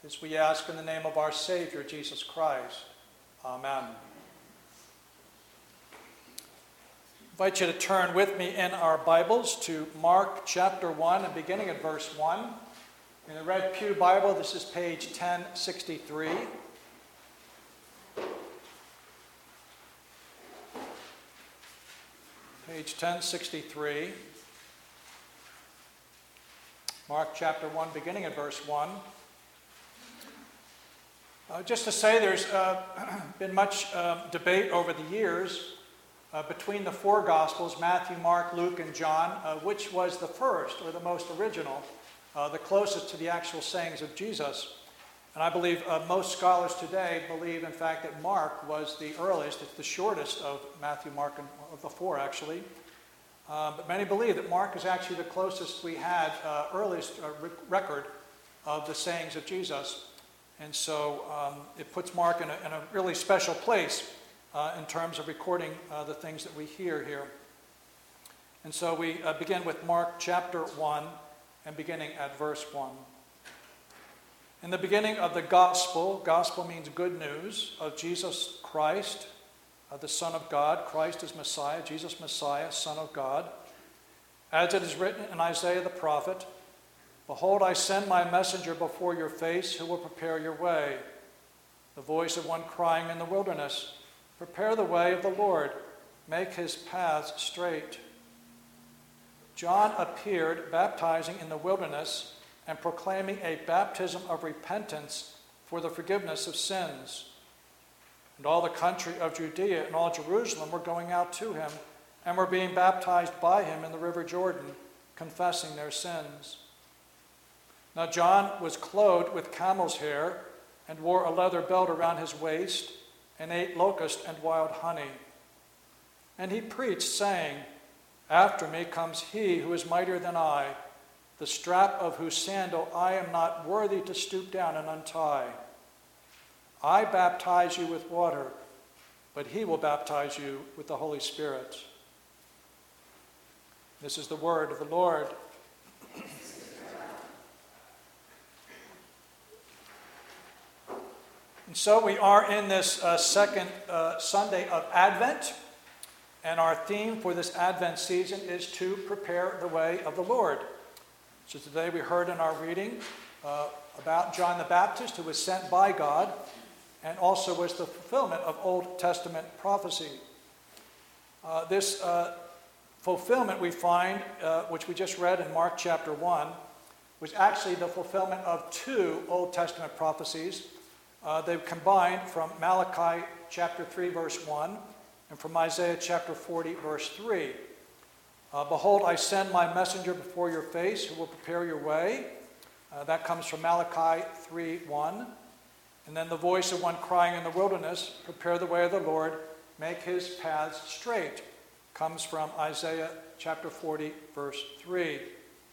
This we ask in the name of our Savior, Jesus Christ. Amen. I invite you to turn with me in our Bibles to Mark chapter 1 and beginning at verse 1. In the Red Pew Bible, this is page 1063. Page 1063. Mark chapter 1, beginning at verse 1. Just to say, there's been much debate over the years between the four Gospels, Matthew, Mark, Luke, and John, which was the first or the most original, the closest to the actual sayings of Jesus. And I believe most scholars today believe, in fact, that Mark was the earliest, it's the shortest of Matthew, Mark, and of the four, actually. But many believe that Mark is actually the closest we had, earliest record of the sayings of Jesus. And so it puts Mark in a really special place in terms of recording the things that we hear here. And so we begin with Mark chapter 1 and beginning at verse 1. In the beginning of the gospel means good news, of Jesus Christ, the Son of God. Christ is Messiah, Jesus Messiah, Son of God. As it is written in Isaiah the prophet, "Behold, I send my messenger before your face, who will prepare your way. The voice of one crying in the wilderness, prepare the way of the Lord, make his paths straight." John appeared baptizing in the wilderness and proclaiming a baptism of repentance for the forgiveness of sins. And all the country of Judea and all Jerusalem were going out to him and were being baptized by him in the river Jordan, confessing their sins. Now John was clothed with camel's hair and wore a leather belt around his waist and ate locust and wild honey. And he preached, saying, "After me comes he who is mightier than I, the strap of whose sandal I am not worthy to stoop down and untie. I baptize you with water, but he will baptize you with the Holy Spirit." This is the word of the Lord. And so we are in this second Sunday of Advent, and our theme for this Advent season is to prepare the way of the Lord. So today we heard in our reading about John the Baptist, who was sent by God, and also was the fulfillment of Old Testament prophecy. This fulfillment we find, which we just read in Mark chapter 1, was actually the fulfillment of two Old Testament prophecies. They combined from Malachi chapter 3, verse 1, and from Isaiah chapter 40, verse 3. "Behold, I send my messenger before your face, who will prepare your way." That comes from Malachi 3:1. And then the voice of one crying in the wilderness, "Prepare the way of the Lord, make his paths straight," comes from Isaiah chapter 40, verse 3.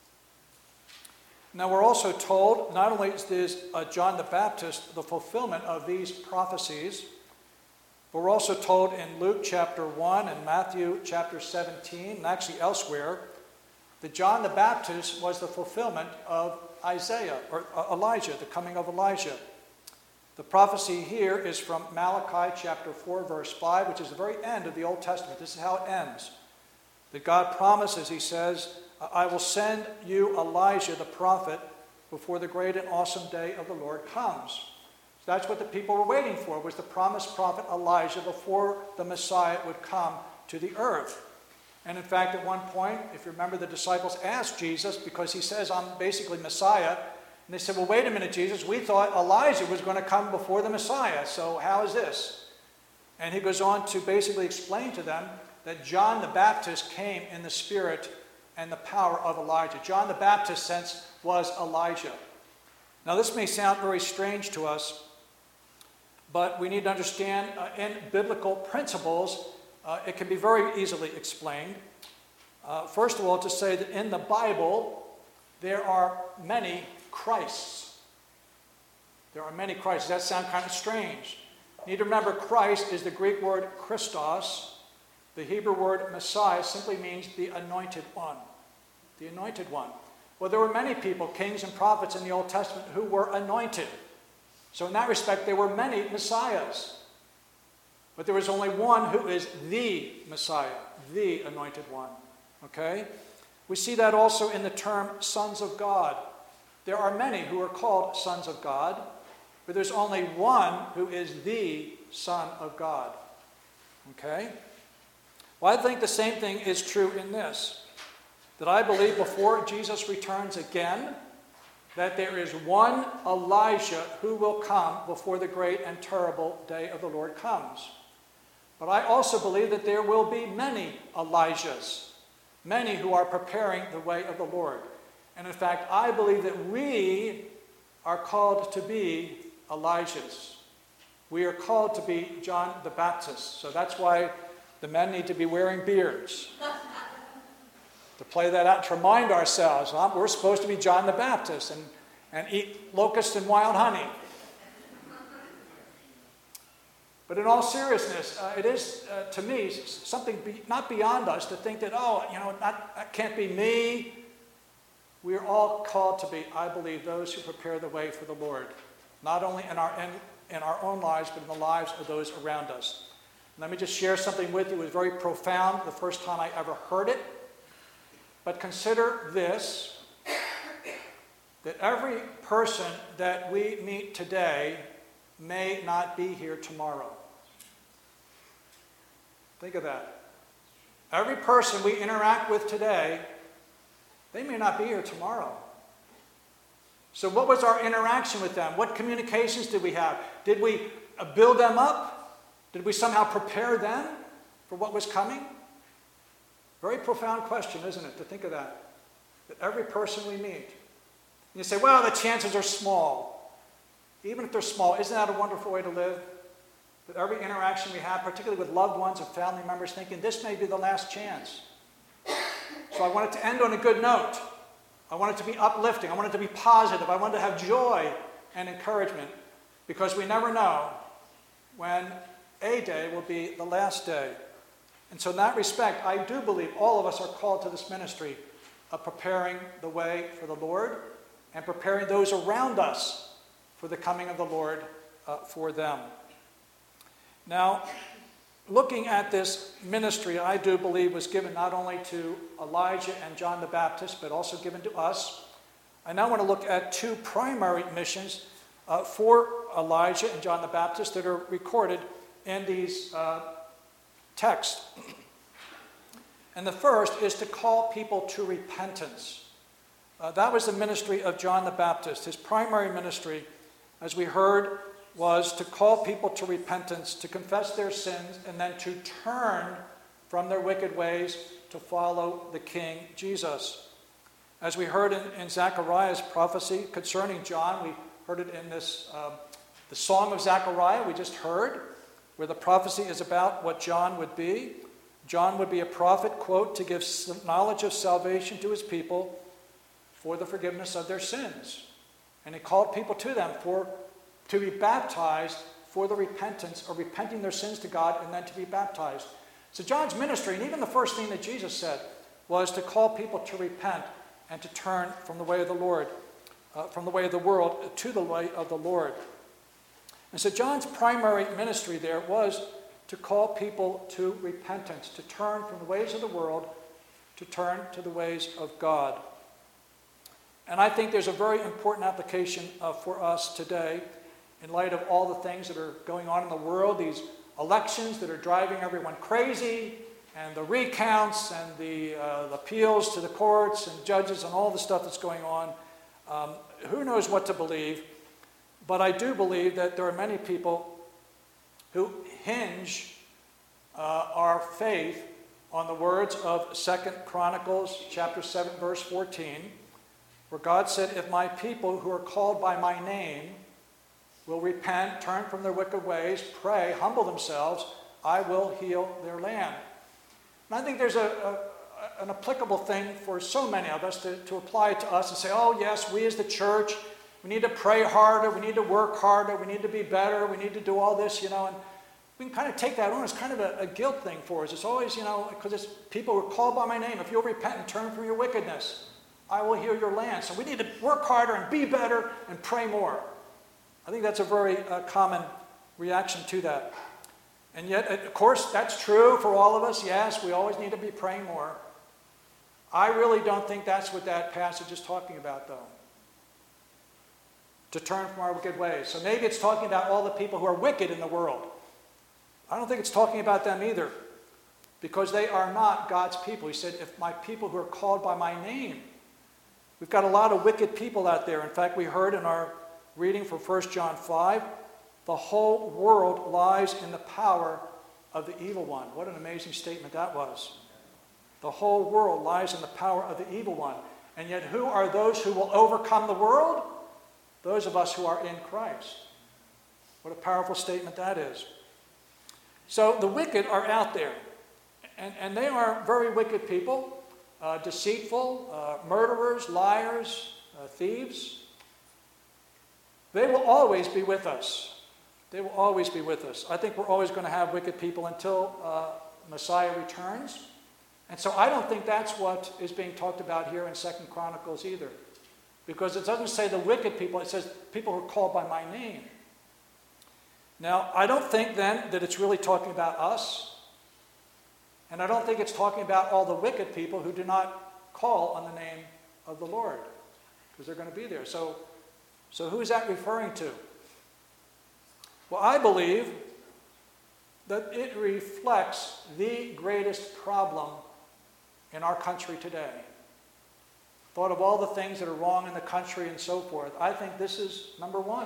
Now we're also told, not only is John the Baptist the fulfillment of these prophecies, but we're also told in Luke chapter 1 and Matthew chapter 17, and actually elsewhere, that John the Baptist was the fulfillment of Isaiah, or Elijah, the coming of Elijah. The prophecy here is from Malachi chapter 4, verse 5, which is the very end of the Old Testament. This is how it ends. That God promises, he says, "I will send you Elijah the prophet before the great and awesome day of the Lord comes." So that's what the people were waiting for, was the promised prophet Elijah before the Messiah would come to the earth. And in fact, at one point, if you remember, the disciples asked Jesus, because he says, "I'm basically Messiah." And they said, "Well, wait a minute, Jesus, we thought Elijah was going to come before the Messiah, so how is this?" And he goes on to basically explain to them that John the Baptist came in the spirit and the power of Elijah. John the Baptist, sense, was Elijah. Now this may sound very strange to us, but we need to understand in biblical principles, it can be very easily explained. First of all, to say that in the Bible, there are many Christs. There are many Christs. Does that sound kind of strange? You need to remember, Christ is the Greek word Christos. The Hebrew word Messiah simply means the anointed one. The anointed one. Well, there were many people, kings and prophets in the Old Testament, who were anointed. So in that respect, there were many Messiahs. But there was only one who is the Messiah, the Anointed One. Okay? We see that also in the term sons of God. There are many who are called sons of God, but there's only one who is the Son of God. Okay? Well, I think the same thing is true in this, that I believe before Jesus returns again, that there is one Elijah who will come before the great and terrible day of the Lord comes. But I also believe that there will be many Elijahs, many who are preparing the way of the Lord. And in fact, I believe that we are called to be Elijahs. We are called to be John the Baptist. So that's why the men need to be wearing beards. To play that out, to remind ourselves, we're supposed to be John the Baptist and eat locusts and wild honey. But in all seriousness, it is, to me, something not beyond us to think that, that can't be me. We are all called to be, I believe, those who prepare the way for the Lord, not only in our own lives, but in the lives of those around us. Let me just share something with you. It was very profound the first time I ever heard it. But consider this, that every person that we meet today may not be here tomorrow. Think of that. Every person we interact with today, they may not be here tomorrow. So what was our interaction with them? What communications did we have? Did we build them up? Did we somehow prepare them for what was coming? Very profound question, isn't it, to think of that? That every person we meet. And you say, well, the chances are small. Even if they're small, isn't that a wonderful way to live? That every interaction we have, particularly with loved ones and family members, thinking this may be the last chance. So I want it to end on a good note. I want it to be uplifting. I want it to be positive. I want it to have joy and encouragement, because we never know when a day will be the last day. And so in that respect, I do believe all of us are called to this ministry of preparing the way for the Lord and preparing those around us for the coming of the Lord for them. Now, looking at this ministry, I do believe was given not only to Elijah and John the Baptist, but also given to us. I now want to look at two primary missions for Elijah and John the Baptist that are recorded in these texts. And the first is to call people to repentance. That was the ministry of John the Baptist. His primary ministry, as we heard, was to call people to repentance, to confess their sins, and then to turn from their wicked ways to follow the King Jesus. As we heard in Zechariah's prophecy concerning John, we heard it in this the Song of Zechariah we just heard, where the prophecy is about what John would be. John would be a prophet, quote, to give knowledge of salvation to his people for the forgiveness of their sins. And he called people to them to be baptized for the repentance, or repenting their sins to God, and then to be baptized. So John's ministry, and even the first thing that Jesus said, was to call people to repent and to turn from the way of the Lord, from the way of the world to the way of the Lord. And so John's primary ministry there was to call people to repentance, to turn from the ways of the world, to turn to the ways of God. And I think there's a very important application for us today, in light of all the things that are going on in the world, these elections that are driving everyone crazy, and the recounts and the appeals to the courts and judges and all the stuff that's going on. Who knows what to believe? But I do believe that there are many people who hinge our faith on the words of 2 Chronicles chapter 7, verse 14, where God said, if my people who are called by my name will repent, turn from their wicked ways, pray, humble themselves, I will heal their land. And I think there's an applicable thing for so many of us to apply it to us and say, oh yes, we as the church, we need to pray harder, we need to work harder, we need to be better, we need to do all this, and we can kind of take that on as kind of a guilt thing for us. It's always, because it's people who are called by my name, if you'll repent and turn from your wickedness, I will heal your land. So we need to work harder and be better and pray more. I think that's a very common reaction to that. And yet, of course, that's true for all of us. Yes, we always need to be praying more. I really don't think that's what that passage is talking about, though. To turn from our wicked ways. So maybe it's talking about all the people who are wicked in the world. I don't think it's talking about them either, because they are not God's people. He said, if my people who are called by my name. We've got a lot of wicked people out there. In fact, we heard in our reading from 1 John 5, the whole world lies in the power of the evil one. What an amazing statement that was. The whole world lies in the power of the evil one. And yet who are those who will overcome the world? Those of us who are in Christ. What a powerful statement that is. So the wicked are out there. And they are very wicked people. Deceitful, murderers, liars, thieves. They will always be with us. They will always be with us. I think we're always going to have wicked people until Messiah returns. And so I don't think that's what is being talked about here in 2 Chronicles either. Because it doesn't say the wicked people, it says people who are called by my name. Now, I don't think then that it's really talking about us. And I don't think it's talking about all the wicked people who do not call on the name of the Lord. Because they're going to be there. So who is that referring to? Well, I believe that it reflects the greatest problem in our country today. Thought of all the things that are wrong in the country and so forth. I think this is number one.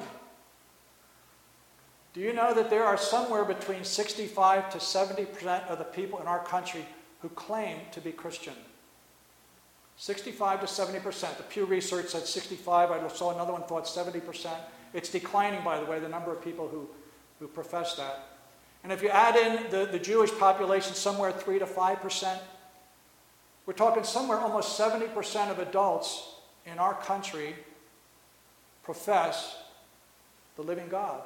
Do you know that there are somewhere between 65 to 70% of the people in our country who claim to be Christian? 65 to 70%. The Pew Research said 65. I saw another one thought 70%. It's declining, by the way, the number of people who profess that. And if you add in the Jewish population, somewhere 3 to 5%, we're talking somewhere almost 70% of adults in our country profess the living God.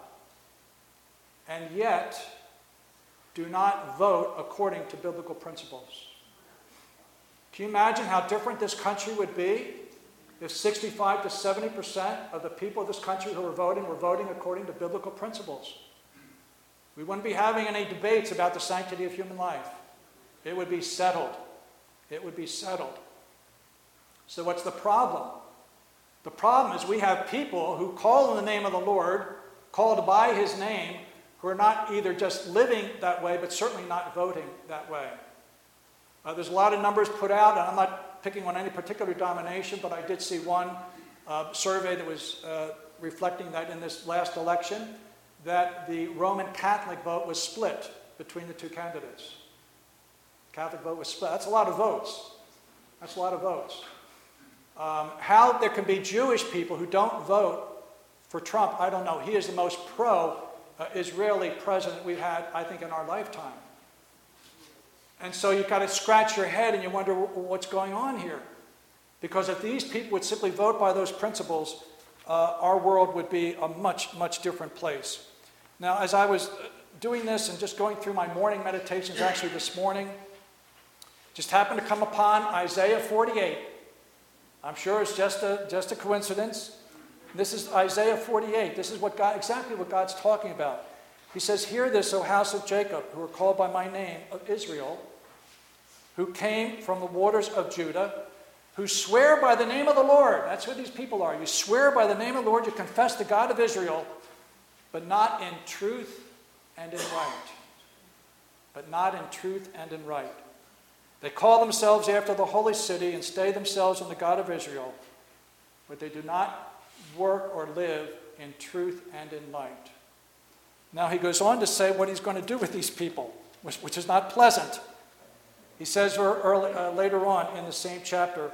And yet do not vote according to biblical principles. Can you imagine how different this country would be if 65 to 70% of the people of this country who were voting according to biblical principles? We wouldn't be having any debates about the sanctity of human life. It would be settled. It would be settled. So what's the problem? The problem is we have people who call in the name of the Lord, called by his name, who are not either just living that way, but certainly not voting that way. There's a lot of numbers put out, and I'm not picking on any particular denomination, but I did see one survey that was reflecting that in this last election, that the Roman Catholic vote was split between the two candidates. Catholic vote was split. That's a lot of votes. That's a lot of votes. How there can be Jewish people who don't vote for Trump, I don't know. He is the most pro-Israeli president we've had, I think, in our lifetime. And so you've got to scratch your head and you wonder what's going on here. Because if these people would simply vote by those principles, our world would be a much, much different place. Now, as I was doing this and just going through my morning meditations, actually this morning, just happened to come upon Isaiah 48. I'm sure it's just a coincidence. This is Isaiah 48. This is exactly what God's talking about. He says, "Hear this, O house of Jacob, who are called by my name, of Israel, who came from the waters of Judah, who swear by the name of the Lord." That's who these people are. You swear by the name of the Lord, you confess the God of Israel, but not in truth and in right. But not in truth and in right. They call themselves after the holy city and stay themselves on the God of Israel, but they do not work or live in truth and in light. Now he goes on to say what he's going to do with these people, which is not pleasant. He says later on in the same chapter,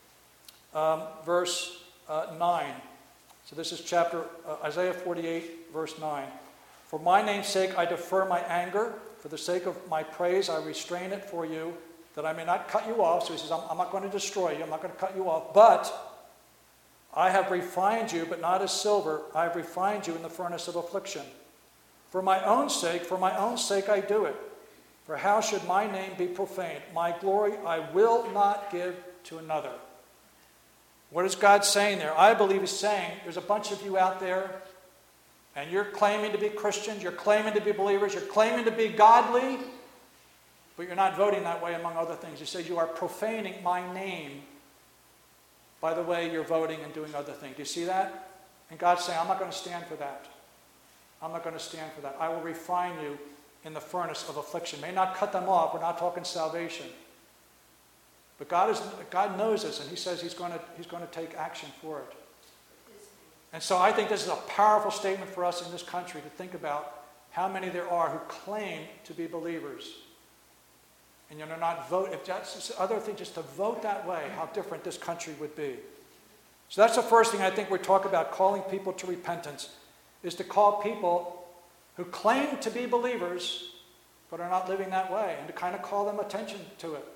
verse 9. So this is Isaiah 48, verse 9. "For my name's sake I defer my anger. For the sake of my praise I restrain it for you, that I may not cut you off." So he says, I'm not going to destroy you. I'm not going to cut you off. "But I have refined you, but not as silver. I have refined you in the furnace of affliction. For my own sake I do it. For how should my name be profaned? My glory I will not give to another." What is God saying there? I believe he's saying there's a bunch of you out there and you're claiming to be Christians, you're claiming to be believers, you're claiming to be godly, but you're not voting that way among other things. He says you are profaning my name by the way you're voting and doing other things. Do you see that? And God's saying, I'm not going to stand for that. I'm not going to stand for that. I will refine you in the furnace of affliction. May not cut them off. We're not talking salvation. But God knows this, and he says he's going to take action for it. And so I think this is a powerful statement for us in this country to think about how many there are who claim to be believers. And you're not vote. If that's other thing, just to vote that way, how different this country would be. So that's the first thing I think we're talking about, calling people to repentance, is to call people who claim to be believers but are not living that way, and to kind of call them attention to it.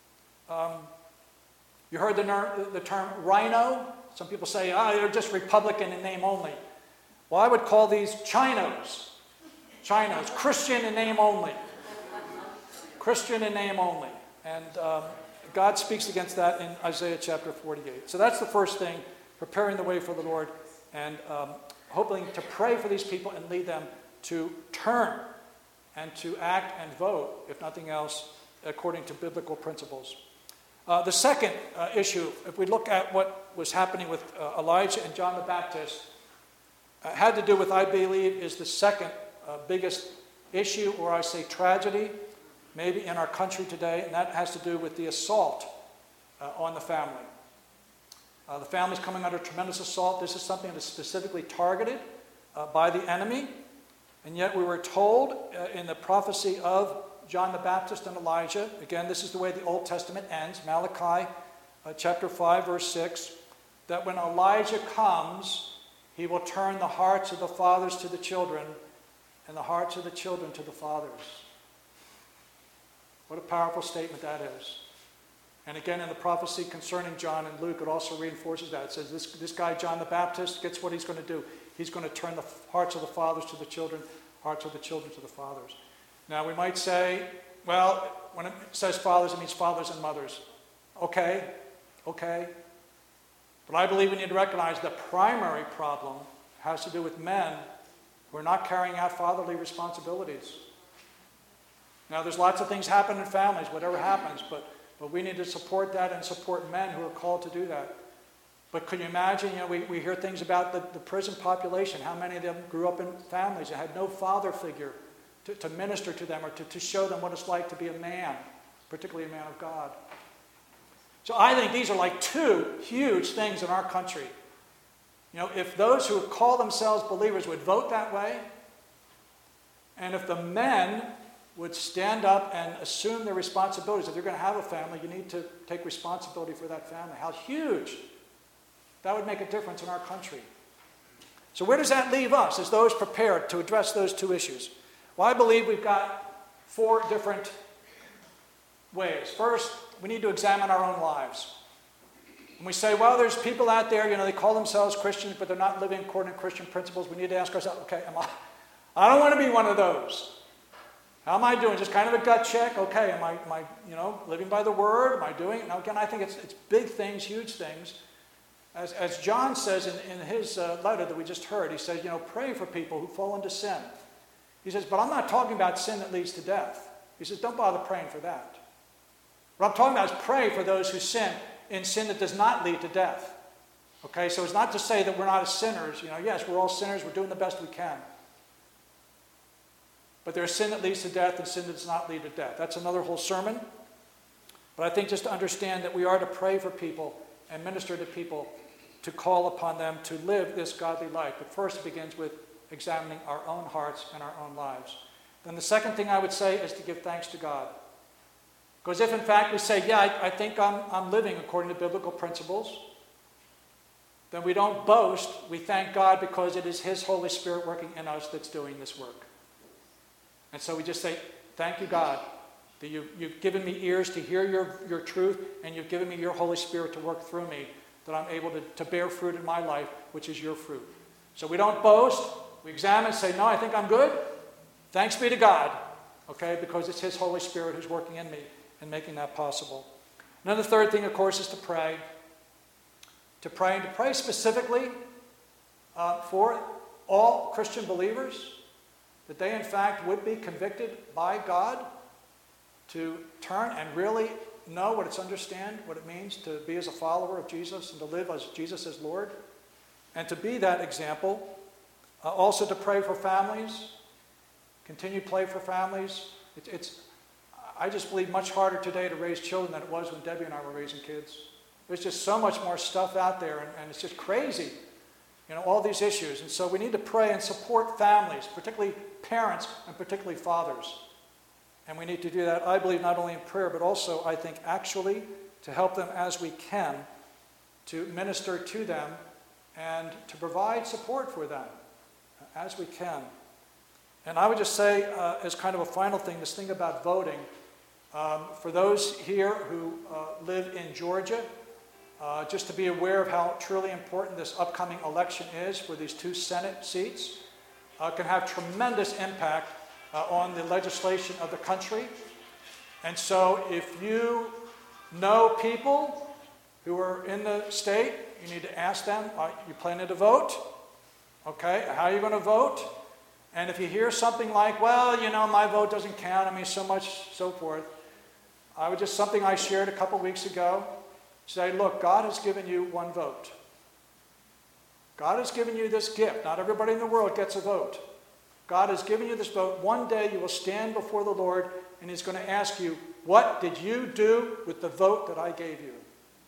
You heard the term rhino? Some people say, they're just Republican in name only. Well, I would call these Chinos. Chinos, Christian in name only. Christian in name only. And God speaks against that in Isaiah chapter 48. So that's the first thing, preparing the way for the Lord, and hoping to pray for these people and lead them to turn and to act and vote, if nothing else, according to biblical principles. The second issue, if we look at what was happening with Elijah and John the Baptist, had to do with, I believe, is the second biggest issue, or I say tragedy, maybe in our country today, and that has to do with the assault on the family. The family's coming under tremendous assault. This is something that is specifically targeted by the enemy, and yet we were told in the prophecy of John the Baptist and Elijah, again, this is the way the Old Testament ends, Malachi chapter 5, verse 6, that when Elijah comes, he will turn the hearts of the fathers to the children and the hearts of the children to the fathers. What a powerful statement that is. And again, in the prophecy concerning John and Luke, it also reinforces that. It says this guy, John the Baptist, gets what he's going to do. He's going to turn the hearts of the fathers to the children, hearts of the children to the fathers. Now, we might say, well, when it says fathers, it means fathers and mothers. Okay. But I believe we need to recognize the primary problem has to do with men who are not carrying out fatherly responsibilities. Now, there's lots of things happen in families, whatever happens, but we need to support that and support men who are called to do that. But can you imagine, we hear things about the prison population, how many of them grew up in families that had no father figure to minister to them or to show them what it's like to be a man, particularly a man of God. So I think these are like two huge things in our country. If those who call themselves believers would vote that way, and if the men would stand up and assume their responsibilities. If you're going to have a family, you need to take responsibility for that family. How huge that would make a difference in our country. So where does that leave us as those prepared to address those two issues? Well, I believe we've got four different ways. First, we need to examine our own lives. And we say, well, there's people out there, they call themselves Christians, but they're not living according to Christian principles. We need to ask ourselves, okay, I don't want to be one of those. How am I doing? Just kind of a gut check. Okay, am I living by the word? Am I doing it? Now, again, I think it's big things, huge things. As John says in his letter that we just heard, he says, pray for people who fall into sin. He says, but I'm not talking about sin that leads to death. He says, don't bother praying for that. What I'm talking about is pray for those who sin in sin that does not lead to death. Okay, so it's not to say that we're not as sinners. Yes, we're all sinners. We're doing the best we can. But there's sin that leads to death and sin that does not lead to death. That's another whole sermon. But I think just to understand that we are to pray for people and minister to people, to call upon them to live this godly life. But first it begins with examining our own hearts and our own lives. Then the second thing I would say is to give thanks to God. Because if in fact we say, I think I'm living according to biblical principles, then we don't boast. We thank God because it is His Holy Spirit working in us that's doing this work. And so we just say, thank you, God, that you've given me ears to hear your truth, and you've given me your Holy Spirit to work through me, that I'm able to bear fruit in my life, which is your fruit. So we don't boast. We examine and say, no, I think I'm good. Thanks be to God, okay, because it's His Holy Spirit who's working in me and making that possible. And then the third thing, of course, is to pray. To pray, and to pray specifically for all Christian believers, that they in fact would be convicted by God to turn and really know what it's understand, what it means to be as a follower of Jesus and to live as Jesus as Lord, and to be that example. Also to pray for families, continue to pray for families. I just believe much harder today to raise children than it was when Debbie and I were raising kids. There's just so much more stuff out there, and it's just crazy, all these issues. And so we need to pray and support families, particularly parents and particularly fathers. And we need to do that, I believe, not only in prayer, but also, I think, actually to help them as we can, to minister to them and to provide support for them as we can. And I would just say, as kind of a final thing, this thing about voting, for those here who live in Georgia, just to be aware of how truly important this upcoming election is for these 2 Senate seats, can have tremendous impact on the legislation of the country. And so if you know people who are in the state, you need to ask them, are you planning to vote? Okay, how are you going to vote? And if you hear something like, well, my vote doesn't count, so much, so forth, something I shared a couple weeks ago, say, look, God has given you one vote. God has given you this gift. Not everybody in the world gets a vote. God has given you this vote. One day you will stand before the Lord and He's going to ask you, what did you do with the vote that I gave you?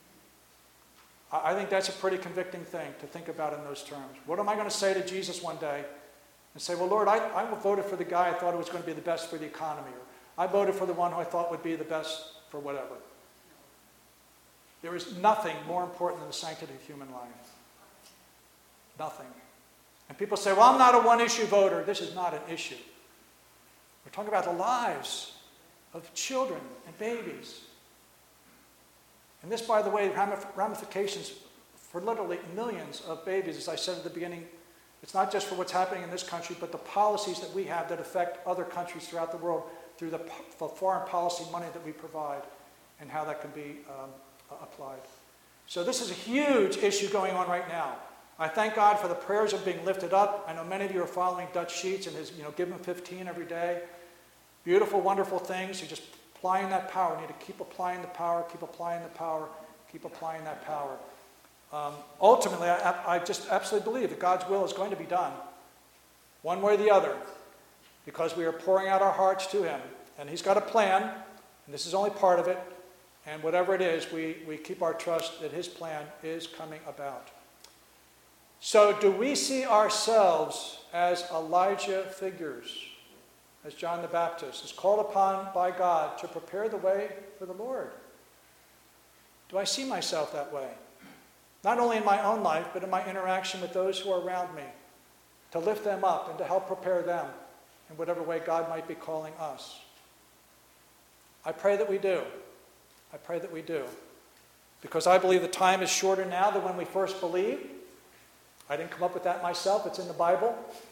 I think that's a pretty convicting thing to think about in those terms. What am I going to say to Jesus one day? And say, well, Lord, I voted for the guy I thought was going to be the best for the economy. Or I voted for the one who I thought would be the best for whatever. There is nothing more important than the sanctity of human life. Nothing. And people say, well, I'm not a one-issue voter. This is not an issue. We're talking about the lives of children and babies. And this, by the way, ramifications for literally millions of babies, as I said at the beginning. It's not just for what's happening in this country, but the policies that we have that affect other countries throughout the world through the foreign policy money that we provide and how that can be applied. So this is a huge issue going on right now. I thank God for the prayers that are being lifted up. I know many of you are following Dutch Sheets and his, give him 15 every day. Beautiful, wonderful things. You're just applying that power. You need to keep applying the power, keep applying the power, keep applying that power. Ultimately, I just absolutely believe that God's will is going to be done, one way or the other, because we are pouring out our hearts to Him. And He's got a plan, and this is only part of it. And whatever it is, we keep our trust that His plan is coming about. So do we see ourselves as Elijah figures, as John the Baptist is called upon by God to prepare the way for the Lord? Do I see myself that way? Not only in my own life, but in my interaction with those who are around me, to lift them up and to help prepare them in whatever way God might be calling us. I pray that we do. I pray that we do. Because I believe the time is shorter now than when we first believed. I didn't come up with that myself. It's in the Bible.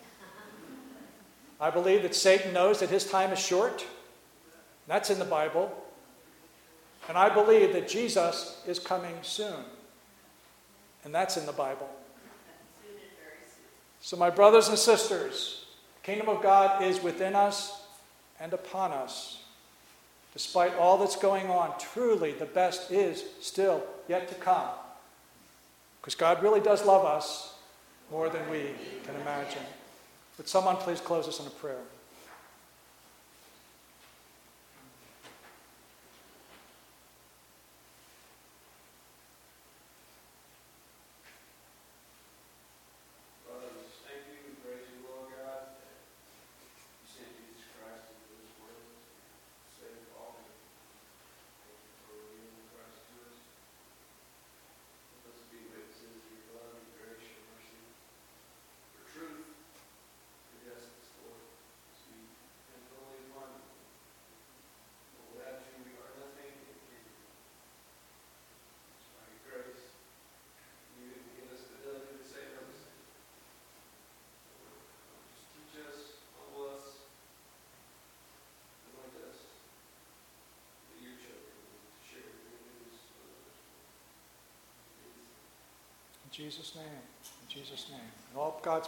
I believe that Satan knows that his time is short. That's in the Bible. And I believe that Jesus is coming soon. And that's in the Bible. So my brothers and sisters, the kingdom of God is within us and upon us. Despite all that's going on, truly the best is still yet to come. Because God really does love us more than we can imagine. Would someone please close us in a prayer? In Jesus' name, in Jesus' name. And all God's